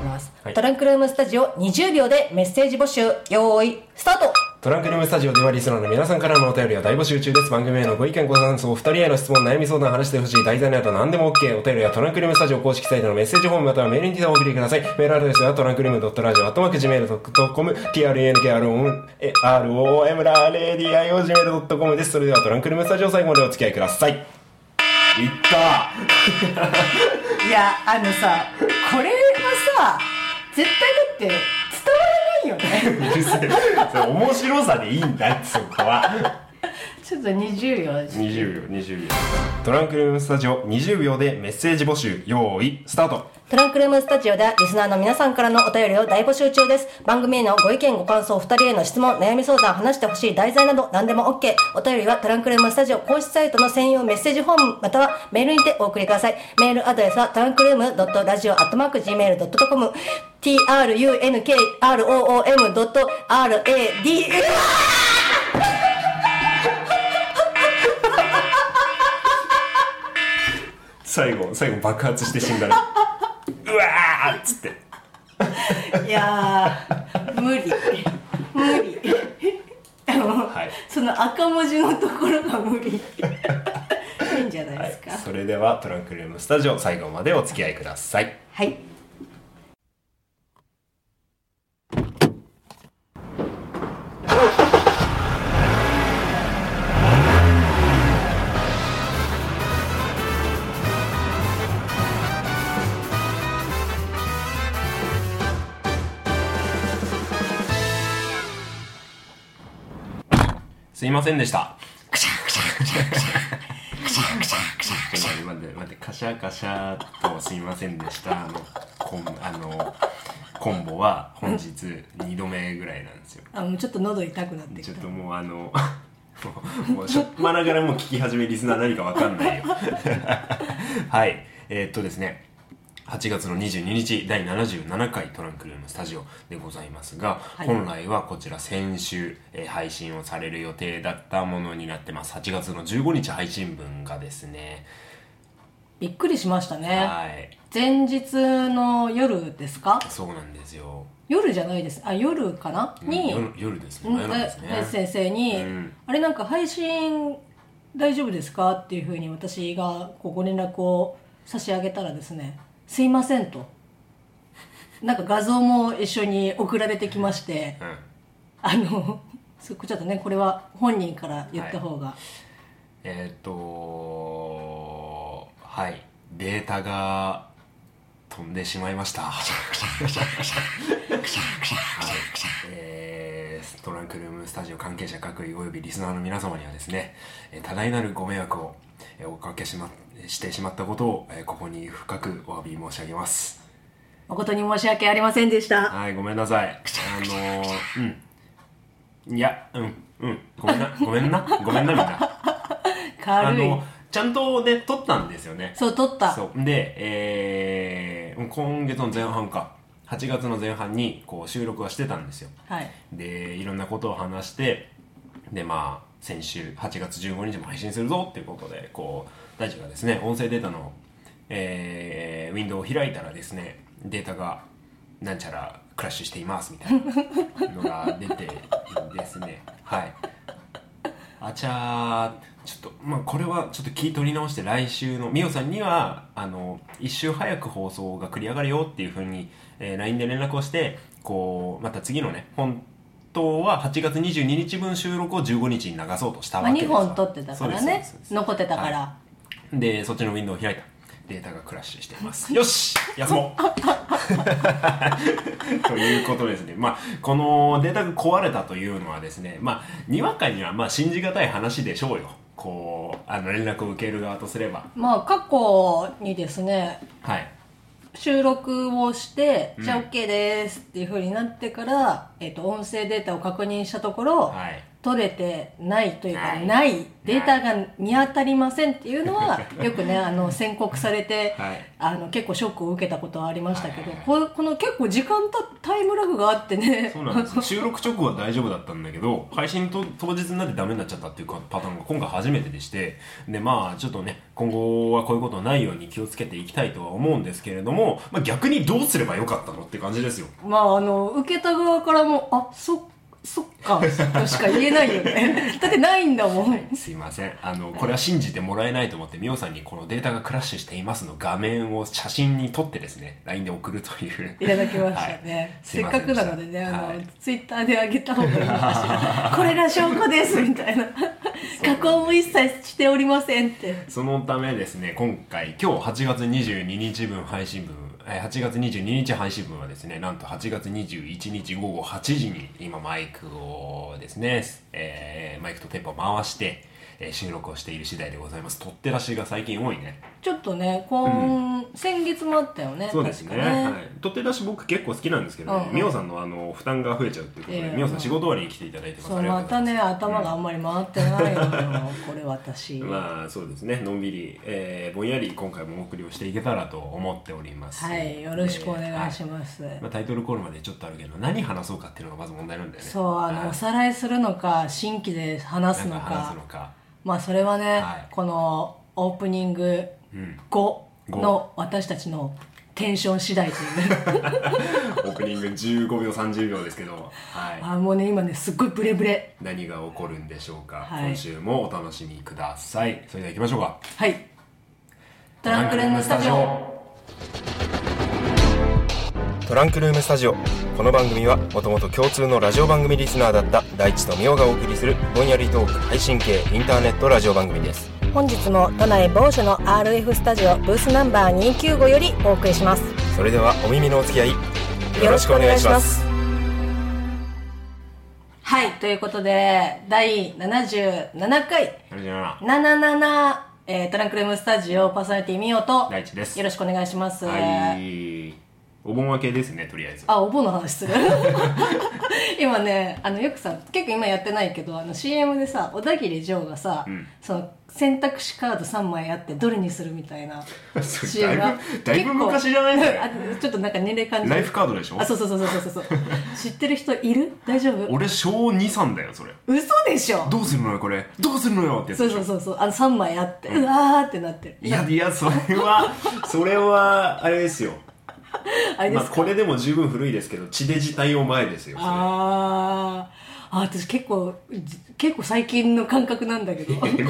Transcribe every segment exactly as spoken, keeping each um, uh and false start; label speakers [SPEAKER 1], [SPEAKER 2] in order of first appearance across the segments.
[SPEAKER 1] ます、
[SPEAKER 2] はい、
[SPEAKER 1] トランクルームスタジオにじゅうびょうでメッセージ募集。用意スタート。
[SPEAKER 2] トランクルームスタジオではリスナーの皆さんからのお便りは大募集中です。番組へのご意見ご感想、ふたりへの質問、悩み相談、話してほしい題材など何でも OK。 お便りはトランクルームスタジオ公式サイトのメッセージフォームまたはメールにてお送りください。メールアドレスはトランクルームドットラジオアットマークジーメールドットコム トランクルーム ラレディアイオージーメールドットコム です。それではトランクルームスタジオ最後までお付き合いください。いった
[SPEAKER 1] いやあのさ、これはさ絶対だって伝わらないよね。
[SPEAKER 2] うるせえ、それ面白さでいいんだって、そこは。
[SPEAKER 1] ちょっとにじゅうびょう
[SPEAKER 2] にじゅうびょうにじゅうびょうトランクルームスタジオにじゅうびょうでメッセージ募集。用意スタート。
[SPEAKER 1] トランクルームスタジオではリスナーの皆さんからのお便りを大募集中です。番組へのご意見ご感想、ふたりへの質問、悩み相談、話してほしい題材など何でも OK。 お便りはトランクルームスタジオ公式サイトの専用メッセージフォームまたはメールにてお送りください。メールアドレスはトランクルームドットラジオアットマークジーメールドットコム トランクルームドットラディ
[SPEAKER 2] 最後最後爆発して死んだね。うわーっつって。
[SPEAKER 1] いやー無理無理。はい、その赤文字のところが無理。いいんじゃないですか、
[SPEAKER 2] はい、それではトランクルームスタジオ最後までお付き合いください。
[SPEAKER 1] はい。
[SPEAKER 2] すいませんでした。
[SPEAKER 1] くしゃくしゃくしゃくしゃくしゃくしゃくしゃくしゃ。
[SPEAKER 2] 待って待って、カシャカシャとすいませんでしたあのコンあのコンボは本日にどめぐらいなんですよ。
[SPEAKER 1] あ、もうちょっと喉痛くなってきた。
[SPEAKER 2] ちょっともうあのもうしょっぱながらもう聞き始めリスナー何かわかんないよ。はい、えー、っとですねはちがつのにじゅうににちだいななじゅうななかいトランクルームスタジオでございますが、はい、本来はこちら先週、えー、配信をされる予定だったものになってます。はちがつのじゅうごにち配信分がですね、
[SPEAKER 1] びっくりしましたね。
[SPEAKER 2] はい、
[SPEAKER 1] 前日の夜ですか？
[SPEAKER 2] そうなんですよ。
[SPEAKER 1] 夜じゃないです。あ、夜かな、うん、に
[SPEAKER 2] 夜、夜ですね。夜ですね。
[SPEAKER 1] 先生に、うん、あれなんか配信大丈夫ですかっていうふうに私がこうご連絡を差し上げたらですね、すいませんと、なんか画像も一緒に送られてきまして、うん、あのちょっとねこれは本人から言った方が、はい、
[SPEAKER 2] えー、っとはいデータが飛んでしまいました。えー、トランクルームスタジオ関係者各位およびリスナーの皆様にはですね、多大なるご迷惑をおかけしましてしまったことをここに深くお詫び申し上げます。
[SPEAKER 1] 誠に申し訳ありませんでした。
[SPEAKER 2] はい、ごめんなさい。あのー、うんいやうんうんごめんなごめんなごめんなみんな。
[SPEAKER 1] 軽い。
[SPEAKER 2] あのちゃんとね撮ったんですよね。
[SPEAKER 1] そう撮った。
[SPEAKER 2] そうで、えー、今月の前半かはちがつの前半にこう収録はしてたんですよ。
[SPEAKER 1] はい。
[SPEAKER 2] でいろんなことを話してでまあ先週はちがつじゅうごにちも配信するぞっていうことでこう大地がですね音声データの、えー、ウィンドウを開いたらですねデータがなんちゃらクラッシュしていますみたいなのが出てですねはいあちゃーちょっとまあこれはちょっと気取り直して来週のみおさんにはあの一週早く放送が繰り上がるよっていう風に、えー、ライン で連絡をしてこうまた次のね本当ははちがつにじゅうににちぶん収録をじゅうごにちに流そうとしたわけです。
[SPEAKER 1] まあ、にほん撮ってたからね残ってたから、はい、
[SPEAKER 2] でそっちのウィンドウを開いたデータがクラッシュしていますよし休もうということですね。まあこのデータが壊れたというのはですねまあにわかにはまあ信じがたい話でしょうよ。こうあの連絡を受ける側とすれば
[SPEAKER 1] まあ過去にですね
[SPEAKER 2] はい
[SPEAKER 1] 収録をして、うん、じゃあ OK ですっていう風になってから、えーと、音声データを確認したところ、はい、 取れてないというか、
[SPEAKER 2] はい
[SPEAKER 1] ないデータが見当たりませんっていうのはよくねあの宣告されて、
[SPEAKER 2] はい、
[SPEAKER 1] あの結構ショックを受けたことはありましたけど、
[SPEAKER 2] はい
[SPEAKER 1] ここの結構時間たタイムラグがあってね。
[SPEAKER 2] そうなんです収録直後は大丈夫だったんだけど配信と当日になってダメになっちゃったっていうパターンが今回初めてでして、でまあちょっとね今後はこういうことないように気をつけていきたいとは思うんですけれども、まあ、逆にどうすればよかったのって感じですよ。
[SPEAKER 1] まああの受けた側からもあそっそっかとしか言えないよねだってないんだもん、
[SPEAKER 2] はい、すいませんあのこれは信じてもらえないと思ってみおさんにこのデータがクラッシュしていますの画面を写真に撮ってですね ライン で送るという
[SPEAKER 1] いただきましたね、はい、せっかくなのでねあの、はい、ツイッターで上げた方がいいのかしらこれが証拠ですみたいな加工も一切しておりませんって。
[SPEAKER 2] そのためですね今回今日はちがつにじゅうににちぶん配信分はちがつにじゅうににち配信分はですねなんとはちがつにじゅういちにちごごはちじに今マイクをですね、えー、マイクとテープを回して、えー、収録をしている次第でございます。取って出しが最近多いね。
[SPEAKER 1] ちょっとね今、うん、先月もあったよね。
[SPEAKER 2] そうですね、
[SPEAKER 1] ね、
[SPEAKER 2] はい、取って出し僕結構好きなんですけどね、みお、うん、さんのあの負担が増えちゃうっていうことでみお、えー、さん仕事終わりに来ていただいてます。
[SPEAKER 1] そうまたね頭があんまり回ってないのよ、うん、これ私
[SPEAKER 2] まあそうですねのんびり、えー、ぼんやり今回もお送りをしていけたらと思っております。
[SPEAKER 1] はいよろしくお願いします、えーはい
[SPEAKER 2] まあ、タイトルコールまでちょっとあるけど何話そうかっていうのがまず問題なんだよね。
[SPEAKER 1] そうあの、はい、おさらいするのか新規で話すの か,
[SPEAKER 2] 話すのか
[SPEAKER 1] まあそれはね、はい、このオープニング後の私たちのテンション次第というね
[SPEAKER 2] オープニングじゅうごびょうさんじゅうびょうですけど、はい、
[SPEAKER 1] あもうね今ねすっごいブレブレ
[SPEAKER 2] 何が起こるんでしょうか、はい、今週もお楽しみください。それでは行きましょうか。
[SPEAKER 1] はいトランクルームスタジオ
[SPEAKER 3] トランクルームスタジオこの番組はもともと共通のラジオ番組リスナーだった大地とみおがお送りするぼんやりトーク配信系インターネットラジオ番組です。
[SPEAKER 1] 本日も都内某所の アールエフ スタジオブースナンバーにひゃくきゅうじゅうごよりお送りします。
[SPEAKER 3] それではお耳のお付き合いよろしくお願いします。
[SPEAKER 1] はいということでだいななじゅうななかいなななな、えー、トランクルームスタジオパーソナリティみおと
[SPEAKER 2] 大地です。
[SPEAKER 1] よろしくお願いします。
[SPEAKER 2] はいお盆明けですねとりあえず。
[SPEAKER 1] あお盆の話する今ねあのよくさ結構今やってないけどあの シーエム でさ小田切丈がさ、うん、その選択肢カードさんまいあってどれにするみたいな シーエム が
[SPEAKER 2] だいぶ昔じゃないですか
[SPEAKER 1] ちょっとなんか年齢感じ
[SPEAKER 2] ライフカードでしょ。
[SPEAKER 1] あそうそうそうそうそうそう知ってる人いる大丈夫。
[SPEAKER 2] 俺小にさんだよそれ。
[SPEAKER 1] 嘘でしょ。
[SPEAKER 2] どうするのよこれどうするのよってやつ
[SPEAKER 1] そうそうそうそうあのさんまいあって、うん、うわーってなってる。
[SPEAKER 2] いやいやそれはそれはあれですよあれですか、まあ、これでも十分古いですけど地デジ対応前ですよ。
[SPEAKER 1] ああ私結構結構最近の感覚なんだけど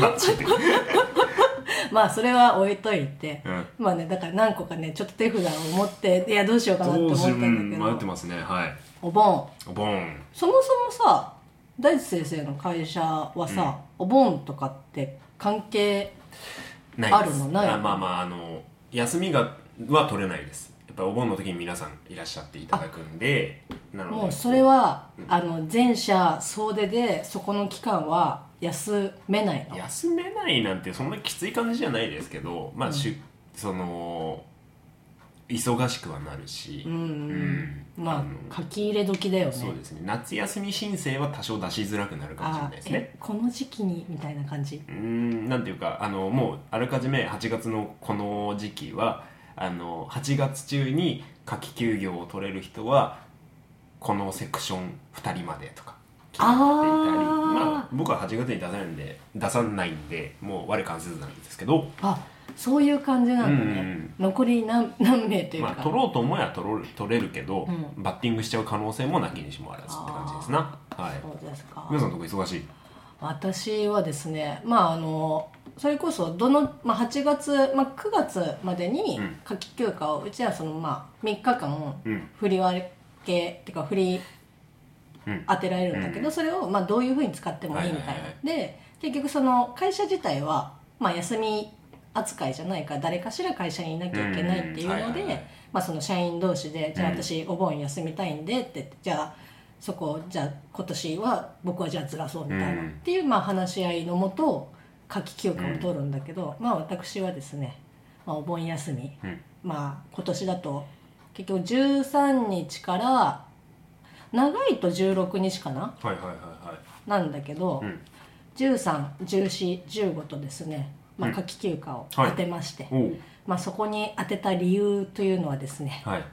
[SPEAKER 1] まあそれは置いといて、うん、まあねだから何個かねちょっと手札を持っていやどうしようかなって思ったんだけど
[SPEAKER 2] 迷ってますね。はい
[SPEAKER 1] お盆
[SPEAKER 2] お盆
[SPEAKER 1] そもそもさ大地先生の会社はさ、うん、お盆とかって関係あるのないの。
[SPEAKER 2] あまあまああの休みがは取れないです。やっぱお盆の時に皆さんいらっしゃっていただくんでなので
[SPEAKER 1] もうそれは、うん、あの全社総出でそこの期間は休めないの。
[SPEAKER 2] 休めないなんてそんなきつい感じじゃないですけどまあ、うん、しその忙しくはなるしうん、
[SPEAKER 1] うん、まあ書き入れ時だよね。
[SPEAKER 2] そうですね夏休み申請は多少出しづらくなるかもしれないですね。
[SPEAKER 1] この時期にみたいな感じ。
[SPEAKER 2] うんなんていうかあのもうあらかじめはちがつのこの時期はあのはちがつ中に夏季休業を取れる人はこのセクションふたりまでとか決まっていたりまあ、僕ははちがつに出さないんで出さないんでもう我関せずなんですけど
[SPEAKER 1] あそういう感じなんだね、うんうん、残り 何, 何名というか、
[SPEAKER 2] まあ、取ろうと思えば取ろ取れるけど、うん、バッティングしちゃう可能性もなきにしもあらずって感じですな。はい、
[SPEAKER 1] そうですか。
[SPEAKER 2] 皆さんのとこ忙しい。
[SPEAKER 1] 私はですねまああのそれこそどの、まあ、はちがつ、まあ、くがつまでに夏季休暇をうちはその、まあ、みっかかん振り分け、っていうか振り当てられるんだけど、それをまあどういうふうに使ってもいいみたいな、で結局その会社自体は、まあ、休み扱いじゃないから誰かしら会社にいなきゃいけないっていうのでその社員同士でじゃあ私お盆休みたいんでってじゃあそこじゃあ今年は僕はじゃあずらそうみたいなっていうまあ話し合いのもと夏季休暇を取るんだけど、まあ私はですね、まあ、お盆休み、まあ今年だと結局じゅうさんにちから長いとじゅうろくにちかな、
[SPEAKER 2] はいはいはいはい
[SPEAKER 1] なんだけど、
[SPEAKER 2] うん
[SPEAKER 1] じゅうさん、じゅうよん、じゅうごとですね、まあ、夏季休暇を当てまして、
[SPEAKER 2] はい、おう
[SPEAKER 1] まあ、そこに当てた理由というのはですね、
[SPEAKER 2] はい、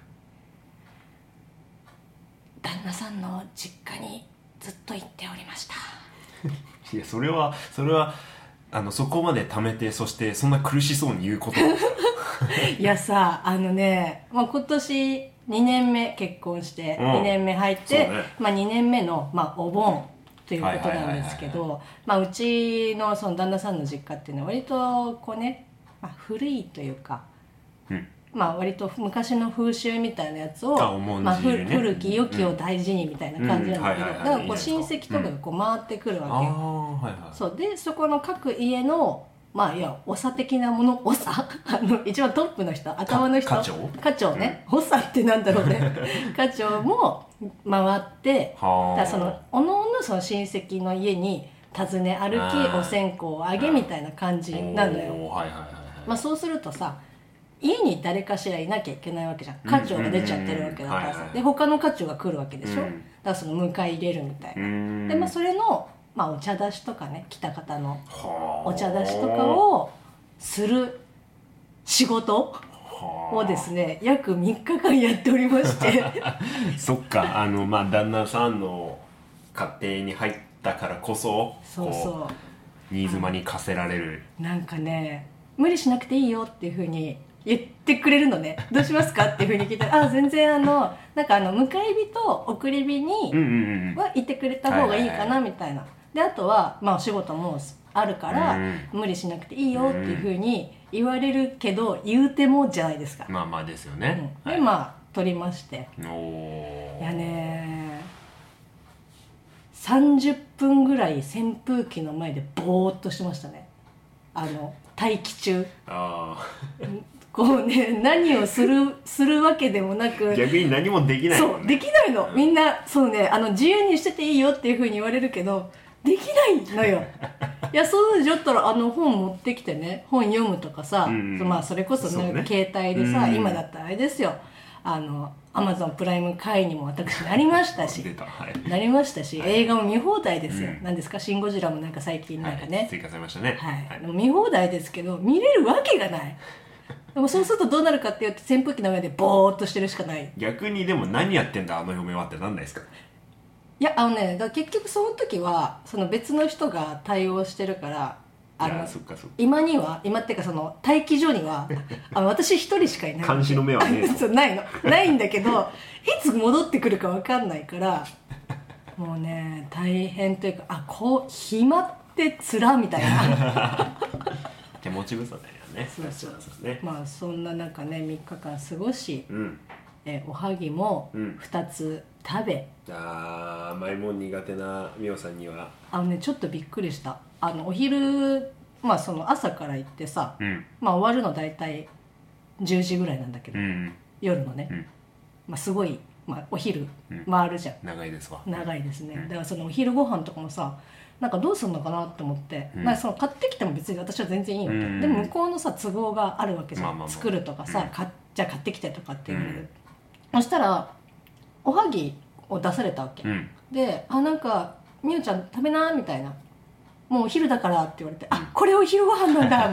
[SPEAKER 1] 旦那さんの実家にずっと行っておりました。
[SPEAKER 2] いやそれはそれはあのそこまで貯めて、そしてそんな苦しそうに言うこと
[SPEAKER 1] いやさあのね、まあ、今年にねんめ結婚して
[SPEAKER 2] うん
[SPEAKER 1] にねんめ入って、
[SPEAKER 2] そうね
[SPEAKER 1] まあ、にねんめの、まあ、お盆ということなんですけど、まあうちのその旦那さんの実家っていうのは割とこうね、まあ、古いというか、
[SPEAKER 2] うん
[SPEAKER 1] まあ割と昔の風習みたいなやつを、
[SPEAKER 2] あ重んじね
[SPEAKER 1] まあ、ふ古き良きを大事にみたいな感じなんだけど、
[SPEAKER 2] うんうんはいはいはい
[SPEAKER 1] だからこう
[SPEAKER 2] いいじゃないですか
[SPEAKER 1] 親戚とかがこう回ってくるわけよ、
[SPEAKER 2] ああはいはい
[SPEAKER 1] そうでそこの各家のまあいや長的なもの長あの一番トップの人頭の人
[SPEAKER 2] 課長
[SPEAKER 1] 課長ね、うん、長ってなんだろうね課長も回って
[SPEAKER 2] はあ
[SPEAKER 1] だからそのおのおのその親戚の家に訪ね歩
[SPEAKER 2] あ
[SPEAKER 1] き
[SPEAKER 2] ー
[SPEAKER 1] お線香をあげみたいな感じなのよ、
[SPEAKER 2] おーはいはいはいはい
[SPEAKER 1] まあ、そうするとさ家に誰かしらいなきゃいけないわけじゃん課長が出ちゃってるわけだからさ、
[SPEAKER 2] うんうんうんはいはい
[SPEAKER 1] で他の課長が来るわけでしょ、
[SPEAKER 2] うん
[SPEAKER 1] だからその迎え入れるみたいな、
[SPEAKER 2] うん
[SPEAKER 1] でまあそれの、まあ、お茶出しとかね来た方の
[SPEAKER 2] はあ
[SPEAKER 1] お茶出しとかをする仕事をですね約みっかかんやっておりまして
[SPEAKER 2] そっかあのまあ旦那さんの家庭に入ったからこそ
[SPEAKER 1] そう
[SPEAKER 2] こ
[SPEAKER 1] そう
[SPEAKER 2] 新妻に課せられる
[SPEAKER 1] うなんかね無理しなくていいよっていうふうに言ってくれるのねどうしますかっていうふうに聞いてあ全然あのなんかあの迎え火と送り火に
[SPEAKER 2] うんうんうん
[SPEAKER 1] はいてくれた方がいいかなみたいなであとはまあお仕事もあるから
[SPEAKER 2] うん
[SPEAKER 1] 無理しなくていいよっていうふうに言われるけど言うてもじゃないですか、
[SPEAKER 2] まあまあですよ
[SPEAKER 1] うん
[SPEAKER 2] ね、
[SPEAKER 1] でまあ取りまして
[SPEAKER 2] おー
[SPEAKER 1] いやねさんじゅっぷんぐらい扇風機の前でぼーっとしてましたねあの待機中
[SPEAKER 2] あ
[SPEAKER 1] こうね何をするするわけでもなく
[SPEAKER 2] ー逆に何もできないもんね
[SPEAKER 1] そうできないのみんなそうねあの自由にしてていいよっていうふうに言われるけどできないのよいやそうじゃったらあの本持ってきてね本読むとかさ、
[SPEAKER 2] うんうん
[SPEAKER 1] まあ、それこそ、ね
[SPEAKER 2] そうね
[SPEAKER 1] 携帯でさ、
[SPEAKER 2] うん
[SPEAKER 1] 今だったらあれですよあのアマゾンプライム会員にも私なりましたし
[SPEAKER 2] 出たはい
[SPEAKER 1] なりましたし、映画も見放題ですよ、
[SPEAKER 2] うん
[SPEAKER 1] なんですかシン・ゴジラもなんか最近なんかね、
[SPEAKER 2] はい、追加されましたね
[SPEAKER 1] はいでも見放題ですけど見れるわけがないでもそうするとどうなるかっていうと扇風機の上でボーっとしてるしかない
[SPEAKER 2] 逆にでも何やってんだあの嫁はってなんないですか
[SPEAKER 1] いやあのねだから結局その時はその別の人が対応してるからあの
[SPEAKER 2] いやそっかそっか
[SPEAKER 1] 今には今っていうかその待機所にはあの私一人しかいない
[SPEAKER 2] 監視の目はね
[SPEAKER 1] そうないのないんだけどいつ戻ってくるか分かんないからもうね大変というかあこう暇ってつらみたいな
[SPEAKER 2] 手持ち無沙汰だよね
[SPEAKER 1] そうそう
[SPEAKER 2] そうね
[SPEAKER 1] まあそんな中ねみっかかん過ごし
[SPEAKER 2] うん
[SPEAKER 1] えおはぎも
[SPEAKER 2] うん
[SPEAKER 1] ふたつ食べ、
[SPEAKER 2] あー甘いもん苦手なみおさんには
[SPEAKER 1] あのねちょっとびっくりしたあのお昼まあその朝から行ってさ、
[SPEAKER 2] うん
[SPEAKER 1] まあ終わるの大体じゅうじぐらいなんだけど、
[SPEAKER 2] うん
[SPEAKER 1] 夜のね、
[SPEAKER 2] うん
[SPEAKER 1] まあすごい、まあ、お昼
[SPEAKER 2] うん
[SPEAKER 1] 回るじゃん、
[SPEAKER 2] 長いですわ
[SPEAKER 1] 長いですね、
[SPEAKER 2] うん
[SPEAKER 1] だからそのお昼ご飯とかもさなんかどうするのかなって思って、
[SPEAKER 2] うん
[SPEAKER 1] なんかその買ってきても別に私は全然いいわけ、
[SPEAKER 2] うん
[SPEAKER 1] でも向こうのさ都合があるわけじゃん、
[SPEAKER 2] まあまあまあ
[SPEAKER 1] 作るとかさ、
[SPEAKER 2] うん
[SPEAKER 1] かじゃあ買ってきてとかって言われる、
[SPEAKER 2] うん
[SPEAKER 1] そしたらおはぎを出されたわけ、
[SPEAKER 2] うん
[SPEAKER 1] であなんかみゆちゃん食べなみたいなもうお昼だからって言われて、あこれお昼ご飯なんだ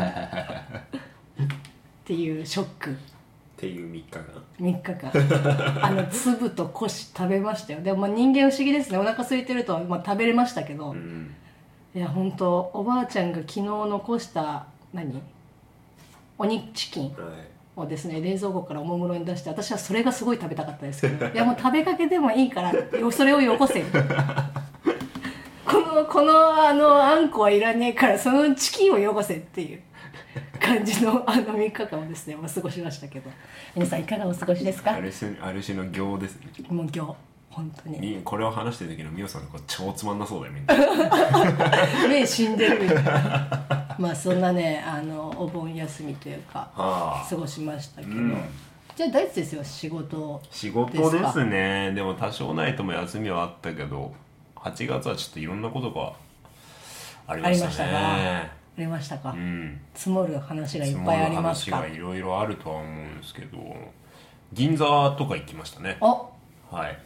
[SPEAKER 1] っていうショック
[SPEAKER 2] っていうみっかかん
[SPEAKER 1] みっかかんあの粒とこし食べましたよでもまあ人間不思議ですねお腹空いてると、まあ、食べれましたけど、
[SPEAKER 2] うん
[SPEAKER 1] いや本当おばあちゃんが昨日残した何お肉チキン
[SPEAKER 2] はい
[SPEAKER 1] をですね冷蔵庫からおもむろに出して私はそれがすごい食べたかったですけどいやもう食べかけでもいいからそれをよこせこのこのあのあんこはいらねえからそのチキンをよこせっていう感じのあのみっかかんをですね、まあ、過ごしましたけど皆さんいかがお過ごしですか
[SPEAKER 2] ある種ある種の行ですね
[SPEAKER 1] もう今日本当に
[SPEAKER 2] にこれを話してる時のみおさんのこ超つまんなそうだよみんな
[SPEAKER 1] 目死んでるみたいなまあそんなねあのお盆休みというか
[SPEAKER 2] はあ
[SPEAKER 1] 過ごしましたけど、
[SPEAKER 2] うん
[SPEAKER 1] じゃあ大地ですよ仕事
[SPEAKER 2] 仕事ですねでも多少ないとも休みはあったけどはちがつはちょっといろんなことがありましたね
[SPEAKER 1] ありましたかありましたか、
[SPEAKER 2] うん
[SPEAKER 1] 積もる話がいっぱいありますか
[SPEAKER 2] 積もる話がいろいろあるとは思うんですけど銀座とか行きましたね
[SPEAKER 1] お
[SPEAKER 2] はい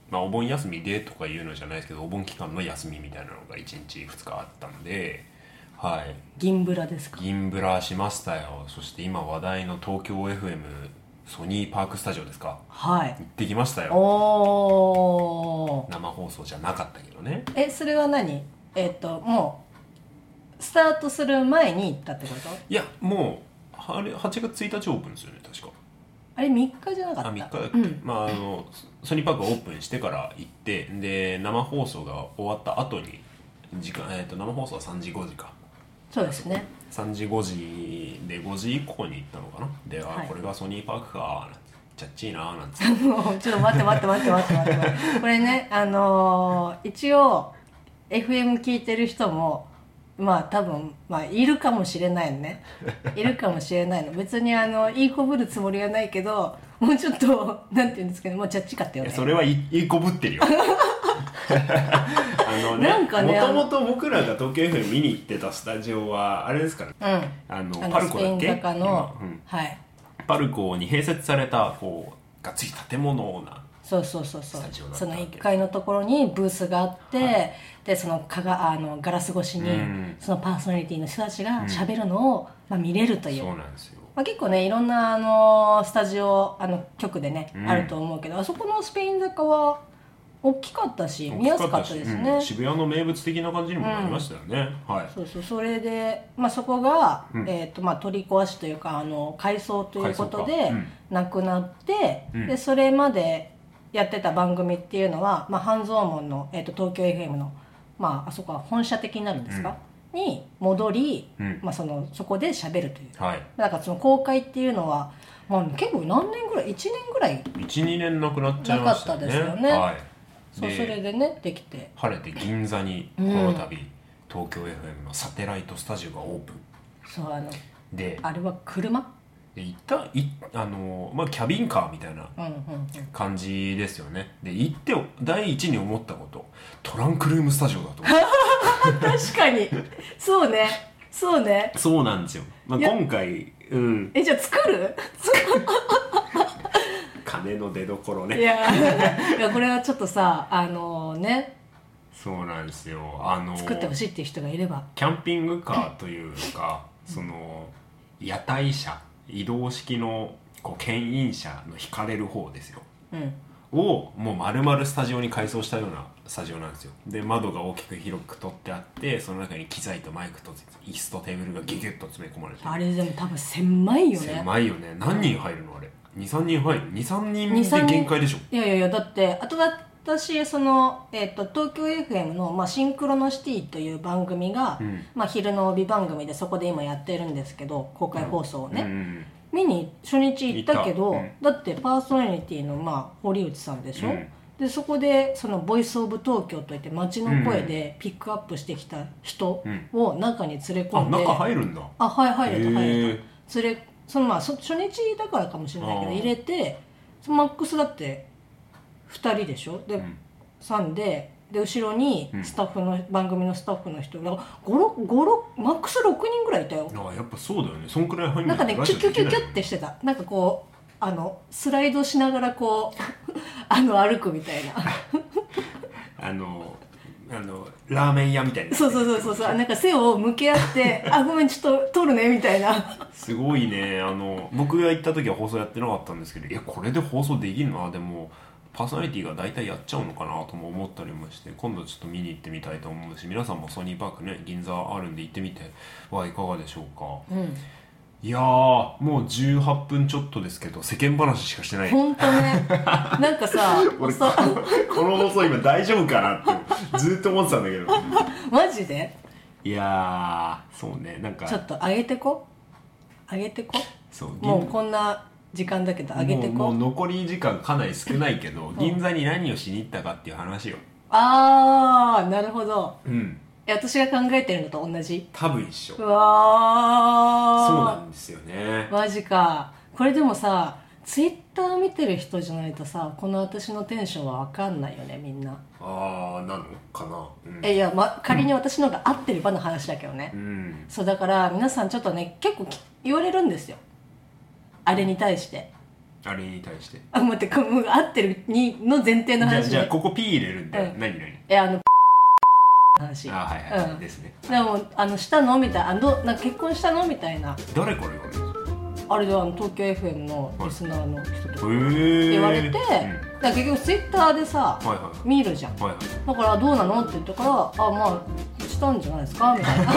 [SPEAKER 2] まあ、お盆休みでとかいうのじゃないですけど、お盆期間の休みみたいなのがいちにちふつかあったんで、はい、
[SPEAKER 1] 銀ブラですか？
[SPEAKER 2] 銀ブラしましたよ。そして今話題の東京 エフエム ソニーパークスタジオですか、
[SPEAKER 1] はい、
[SPEAKER 2] 行ってきましたよ。
[SPEAKER 1] おー、
[SPEAKER 2] 生放送じゃなかったけどね。
[SPEAKER 1] えそれは何？えっともうスタートする前に行ったってこと？
[SPEAKER 2] いやもうあれはちがつついたちオープンですよね確か。
[SPEAKER 1] あれみっかじゃなかった？
[SPEAKER 2] あみっかだっけ、うん、まああのソニーパークがオープンしてから行って、で生放送が終わった後に時間、えー、と生放送はさんじごじか。
[SPEAKER 1] そうですね、
[SPEAKER 2] さんじごじでごじ以降に行ったのかな。で、
[SPEAKER 1] はい、
[SPEAKER 2] あこれがソニーパークかチャッチーななんつ
[SPEAKER 1] ってもうちょっと待って待って待って待って待ってこれねあのー、一応 エフエム 聞いてる人もまあ多分、まあ、いるかもしれないのねいるかもしれないの。別にあのいいこぶるつもりはないけど、もうちょっとなんて言うんですけど、もうチャッチかったよね。
[SPEAKER 2] それはいいこぶってるよあのね、なんかね、もともと僕らが東京 エフエム 見に行ってたスタジオはあれですからね、うん、あのパルコだっけ、
[SPEAKER 1] スペイン坂の、
[SPEAKER 2] うん、
[SPEAKER 1] はい、
[SPEAKER 2] パルコに併設されたこうがっつり建物な
[SPEAKER 1] そうそうそうそう、そのいっかいのところにブースがあって、はい、でそのかがあのガラス越しに、うん、そのパーソナリティの人たちが喋るのを、うんまあ、見れるという。
[SPEAKER 2] そうなんですよ。
[SPEAKER 1] まあ、結構ねいろんなあのスタジオあの局でね、うん、あると思うけど、あそこのスペイン坂は大きかったし見やすかったですね、
[SPEAKER 2] うん、渋谷の名物的な感じにもなりましたよね、うん、はい、
[SPEAKER 1] そうそう、それで、まあ、そこが、うんえーとまあ、取り壊しというかあの改装ということで、うん、なくなって、うん、でそれまでやってた番組っていうのは、まあ、半蔵門の、えーと東京 エフエム の、まあ、あそこは本社的になるんですか、うん、に戻り、うんまあ、そのそこで喋るという、はい、だからその公開っていうのは、まあ、結構何年ぐらいいちねんぐらい
[SPEAKER 2] いちにねんなくなっちゃいましたね。
[SPEAKER 1] なかったですよね、
[SPEAKER 2] はい、
[SPEAKER 1] そうそれでねできて
[SPEAKER 2] 晴れて銀座にこの度、うん、東京 エフエム のサテライトスタジオがオープン。
[SPEAKER 1] そうあの
[SPEAKER 2] で
[SPEAKER 1] あれは車
[SPEAKER 2] で行ったいあの、まあ、キャビンカーみたいな感じですよね。で行って第一に思ったこと、トランクルームスタジオだと思
[SPEAKER 1] う確かにそうねそうね
[SPEAKER 2] そうなんですよ、まあ、今回、うん、
[SPEAKER 1] えじゃあ作る
[SPEAKER 2] 金の出所ね。
[SPEAKER 1] いやいやこれはちょっとさあのね
[SPEAKER 2] そうなんですよ、あの
[SPEAKER 1] 作ってほしいっていう人がいれば
[SPEAKER 2] キャンピングカーというかその屋台車移動式のこう牽引車の引かれる方ですよ、うん、をもう丸々スタジオに改装したようなスタジオなんですよ。で窓が大きく広く取ってあって、その中に機材とマイクと椅子とテーブルがギュギュッと詰め込まれてる。
[SPEAKER 1] あれでも多分狭いよね。
[SPEAKER 2] 狭いよね。何人入るのあれ。にさんにん入る。にさんにんで限界でしょ。
[SPEAKER 1] いやいやいや、だってあと私その、えー、と東京 エフエム の、まあ、シンクロノシティという番組が、うんまあ、昼の帯番組でそこで今やってるんですけど、公開放送をね、うんうん見に初日行ったけど、うん、だってパーソナリティのまあ堀内さんでしょ、うん、でそこでそのボイスオブ東京といって街の声でピックアップしてきた人を中に連れ込んで、
[SPEAKER 2] うん、あ中入るんだ。
[SPEAKER 1] あはい入れた入れた連れそのまあ初日だからかもしれないけど入れて、マックスだってふたりでしょで、うん、さんでで後ろにスタッフの、うん、番組のスタッフの人がご、ろく、ご、ろくマックスろくにんぐらいいたよ。
[SPEAKER 2] あやっぱそうだよね。そんくらい入ん
[SPEAKER 1] ないとなんかねキュキュキュキュってしてた。なんかこうあのスライドしながらこうあの歩くみたいな
[SPEAKER 2] あのあのラーメン屋みたいな。
[SPEAKER 1] そうそうそうそうそう、なんか背を向け合ってあごめんちょっと撮るねみたいな
[SPEAKER 2] すごいね。あの僕が行った時は放送やってなかったんですけど、いやこれで放送できるのはでもパーソナリティが大体やっちゃうのかなとも思ったりもして、今度ちょっと見に行ってみたいと思うし、皆さんもソニーパークね銀座あるんで行ってみてはいかがでしょうか、うん、いやーもうじゅうはっぷんちょっとですけど世間話しかしてない。
[SPEAKER 1] 本当ねなんかさ
[SPEAKER 2] 俺この放送今大丈夫かなってずっと思ってたんだけど
[SPEAKER 1] マジで。
[SPEAKER 2] いやーそうね、なんか
[SPEAKER 1] ちょっと上げてこ上げてこそうもうこんな時間だけど上げてこう。
[SPEAKER 2] もう、もう残り時間かなり少ないけど銀座に何をしに行ったかっていう話よ。
[SPEAKER 1] あーなるほど。
[SPEAKER 2] うん
[SPEAKER 1] え私が考えてるのと同じ。
[SPEAKER 2] 多分一緒。
[SPEAKER 1] うわ
[SPEAKER 2] そうなんですよね。
[SPEAKER 1] マジか。これでもさツイッター見てる人じゃないとさこの私のテンションは分かんないよねみんな。
[SPEAKER 2] あーなのかな、
[SPEAKER 1] うん、えいや、ま、仮に私の方が合ってればの話だけどね、うん、そうだから皆さんちょっとね結構言われるんですよあれに対して。
[SPEAKER 2] あれに対して
[SPEAKER 1] あ、待って、こう合ってるにの前提の話、ね、
[SPEAKER 2] じゃあじゃあここ P 入れるんで、
[SPEAKER 1] うん、
[SPEAKER 2] 何何
[SPEAKER 1] えあの話。
[SPEAKER 2] あはいはい、
[SPEAKER 1] うん、
[SPEAKER 2] ですね。
[SPEAKER 1] でもあのしたのみたいな、あのなんか結婚したのみたいな。
[SPEAKER 2] 誰から言われるんですか？
[SPEAKER 1] あれではあの東京 エフエム のリスナーの人とか
[SPEAKER 2] 言
[SPEAKER 1] 言われて、
[SPEAKER 2] うん、
[SPEAKER 1] だから結局ツイッターでさ、
[SPEAKER 2] はいはい、
[SPEAKER 1] 見るじゃん、
[SPEAKER 2] はいはい、
[SPEAKER 1] だからどうなのって言ったから、あ、まあしたんじゃないですかみたいな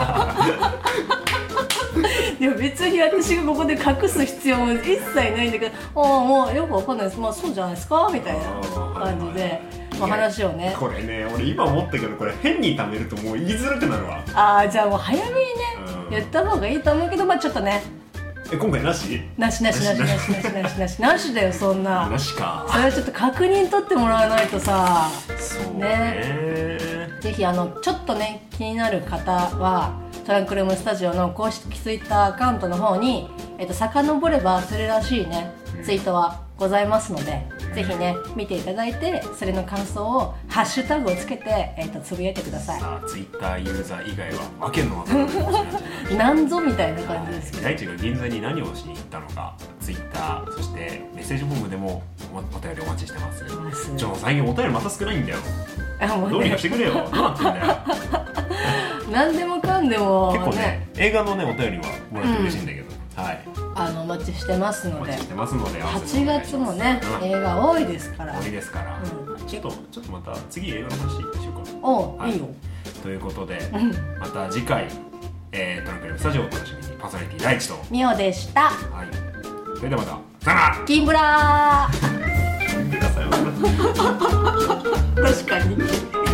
[SPEAKER 1] でも別に私がここで隠す必要も一切ないんだけど、ああもうよくわかんないです、まあそうじゃないですかみたいな感じで、まあ、話をね。
[SPEAKER 2] これね、俺今思ったけどこれ変に貯めるともう言いづらくなるわ。
[SPEAKER 1] ああ、じゃあもう早めにね、
[SPEAKER 2] うん、
[SPEAKER 1] 言った方がいいと思うけど、まあちょっとね、
[SPEAKER 2] え今回なし
[SPEAKER 1] なしなしなしなしなしなしなしなしだよ、そんな。
[SPEAKER 2] なしか。
[SPEAKER 1] それはちょっと確認取ってもらわないとさ。
[SPEAKER 2] そうね。
[SPEAKER 1] ね、ぜひあのちょっとね気になる方はトランクルームスタジオの公式ツイッターアカウントの方に、えっと遡ればそれらしいねツイートはございますので、うん、ぜひね見ていただいて、それの感想をハッシュタグをつけて、えっとつぶやいてください。
[SPEAKER 2] さあツイッターユーザー以外はわけのわからないかもしれない
[SPEAKER 1] なんぞみたいな感じですけど、
[SPEAKER 2] 大地が銀座に何をしに行ったのか、ツイッターそしてメッセージフォームでも お, お便りお待ちしてます。ちょ最近お便りまた少ないんだよ。あもう、ね、どうにかしてくれよ。どうなってんだよ
[SPEAKER 1] 何でもかんでも、ね、
[SPEAKER 2] 結構ね映画のねお便りはもらって嬉しいんだけど、うん、はい、
[SPEAKER 1] あのお待ちしてますので、
[SPEAKER 2] お待ちしてますので
[SPEAKER 1] はちがつもね、うん、映画多いですから
[SPEAKER 2] 多いですから、うん、ちょっとちょっとまた次映画の話しようか。
[SPEAKER 1] お、はい、いいよ。
[SPEAKER 2] ということで、うん、また次回、えー、トランクルームスタジオをお楽しみに。パーソナリティ大地と
[SPEAKER 1] ミオでした。はい、
[SPEAKER 2] それではまたさよなら。
[SPEAKER 1] キンブラー
[SPEAKER 2] さよなら
[SPEAKER 1] 確かに